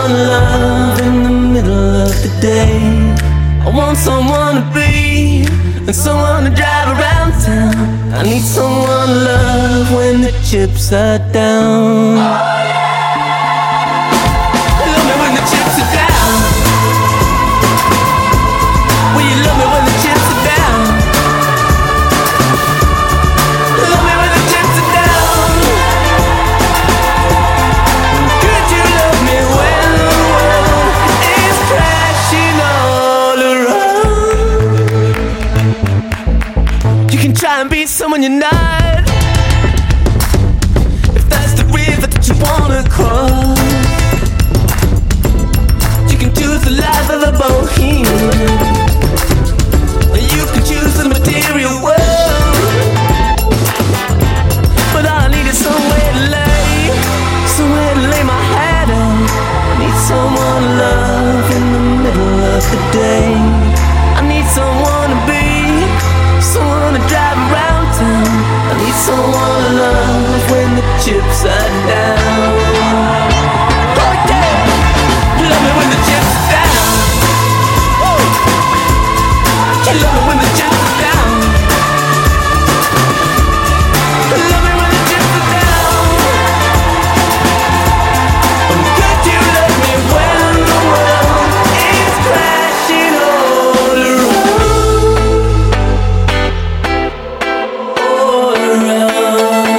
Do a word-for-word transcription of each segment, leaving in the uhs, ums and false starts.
someone to love in the middle of the day. I want someone to be and someone to drive around town. I need someone to love when the chips are down. Love me when the chips are down. Will you love me when the chips are down? Love me when the chips are down. Could you love me when the world is crashing all around? You can try and be someone you're not, if that's the river that you wanna cross. You can choose the life of a bohemian, or you can choose the material world. But all I need is somewhere to lay, somewhere to lay my head at. I need someone to love in the middle of the day. I need someone to be, someone to drive around town. I need someone to love when the chips are down. Oh yeah, love me when the chips are down. Woo. You love me when the chips are down. Love me when the chips are down. Could you love me when the world is crashing all around? All around.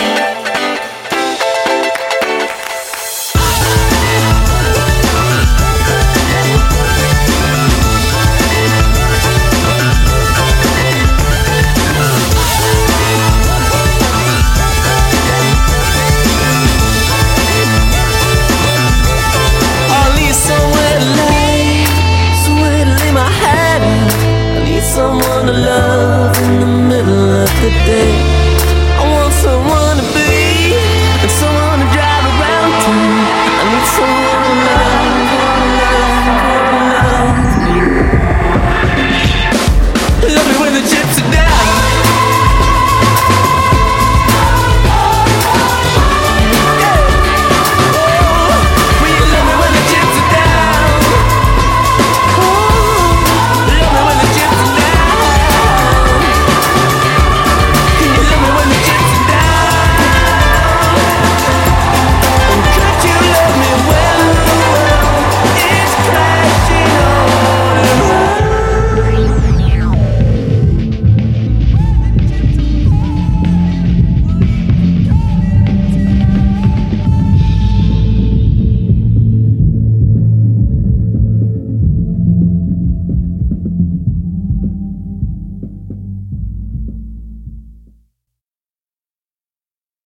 I need somewhere to lay, somewhere to lay my head at. I need someone to love in the middle of the day.